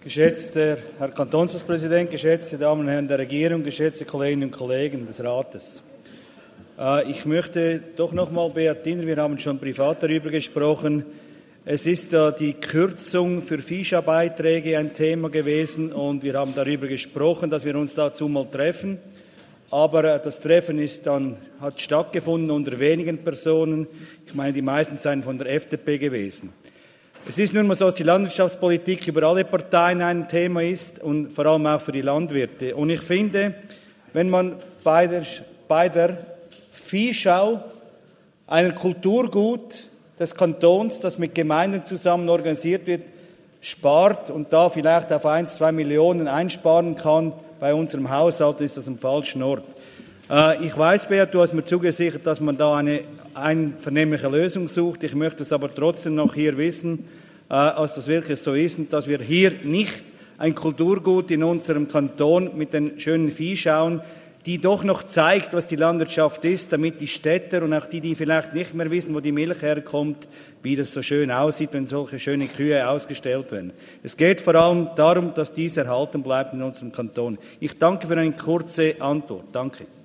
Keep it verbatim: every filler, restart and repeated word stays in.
Geschätzter Herr Kantonspräsident, geschätzte Damen und Herren der Regierung, geschätzte Kolleginnen und Kollegen des Rates. Äh, ich möchte doch noch mal, Beat Diner, wir haben schon privat darüber gesprochen, es ist ja die Kürzung für Fischa-Beiträge ein Thema gewesen und wir haben darüber gesprochen, dass wir uns dazu mal treffen. Aber äh, das Treffen ist dann, hat stattgefunden unter wenigen Personen. Ich meine, die meisten seien von der F D P gewesen. Es ist nun mal so, dass die Landwirtschaftspolitik über alle Parteien ein Thema ist und vor allem auch für die Landwirte. Und ich finde, wenn man bei der, bei der Viehschau ein Kulturgut des Kantons, das mit Gemeinden zusammen organisiert wird, spart und da vielleicht auf ein, zwei Millionen einsparen kann, bei unserem Haushalt ist das am falschen Ort. Äh, ich weiß, Beat, du hast mir zugesichert, dass man da eine einvernehmliche Lösung sucht. Ich möchte es aber trotzdem noch hier wissen, äh, als das wirklich so ist, und dass wir hier nicht ein Kulturgut in unserem Kanton mit den schönen Viehschauen, die doch noch zeigt, was die Landwirtschaft ist, damit die Städter und auch die, die vielleicht nicht mehr wissen, wo die Milch herkommt, wie das so schön aussieht, wenn solche schöne Kühe ausgestellt werden. Es geht vor allem darum, dass dies erhalten bleibt in unserem Kanton. Ich danke für eine kurze Antwort. Danke.